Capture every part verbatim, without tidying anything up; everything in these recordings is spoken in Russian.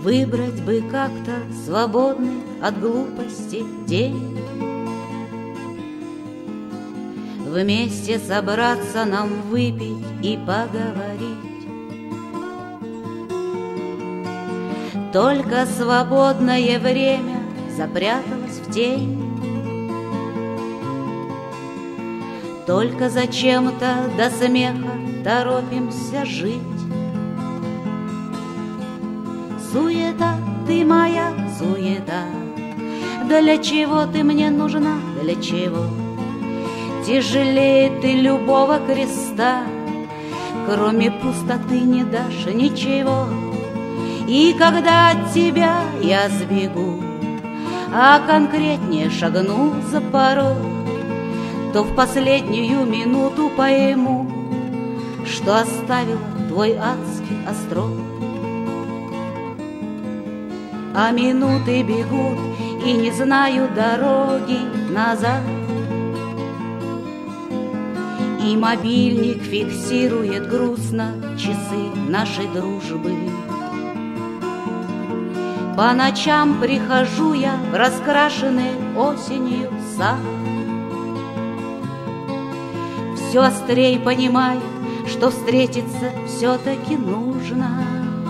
Выбрать бы как-то свободный от глупости день, вместе собраться нам выпить и поговорить. Только свободное время запряталось в тень, только зачем-то до смеха торопимся жить. Суета, ты моя суета, для чего ты мне нужна, для чего? Тяжелее ты любого креста, кроме пустоты не дашь ничего. И когда от тебя я сбегу, а конкретнее шагну за порог, то в последнюю минуту пойму, что оставила твой адский острог. А минуты бегут, и не знаю дороги назад, и мобильник фиксирует грустно часы нашей дружбы. По ночам прихожу я в раскрашенный осенью сад, все острей понимаю, что встретиться все-таки нужно.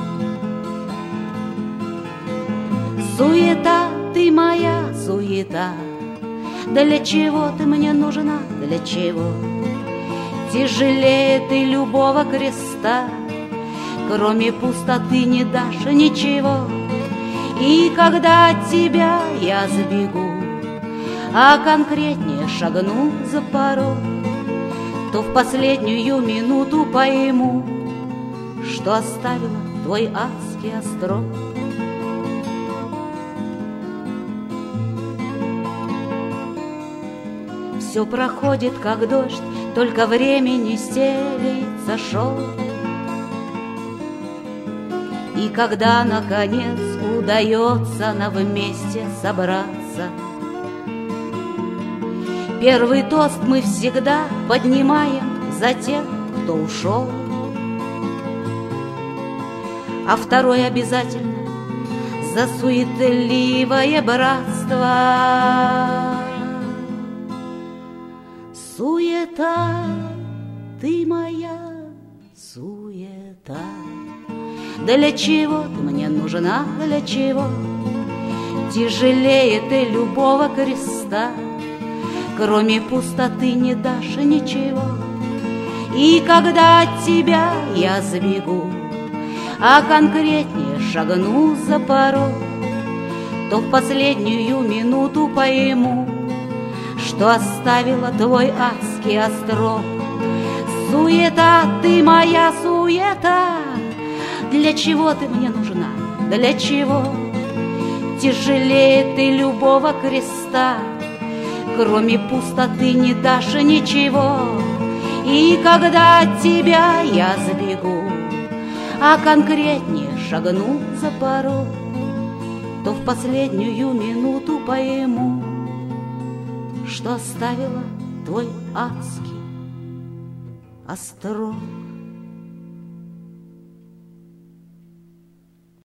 Суета, ты моя суета, для чего ты мне нужна, для чего? Тяжелее ты любого креста, кроме пустоты не дашь ничего. И когда от тебя я сбегу, а конкретнее шагну за порог, то в последнюю минуту пойму, что оставила твой адский острог. Все проходит, как дождь, только времени стелится шел. И когда, наконец, удается нам вместе собраться, первый тост мы всегда поднимаем за тех, кто ушел, а второй обязательно за суетливое братство. Суета, ты моя суета, для чего ты мне нужна, для чего? Тяжелее ты любого креста, кроме пустоты не дашь ничего. И когда от тебя я сбегу, а конкретнее шагну за порог, то в последнюю минуту пойму, что оставила твой адский острог. Суета, ты моя суета, для чего ты мне нужна, для чего? Тяжелее ты любого креста, кроме пустоты не дашь ничего. И когда от тебя я сбегу, а конкретнее шагну за порог, то в последнюю минуту пойму, что оставила твой адский острог.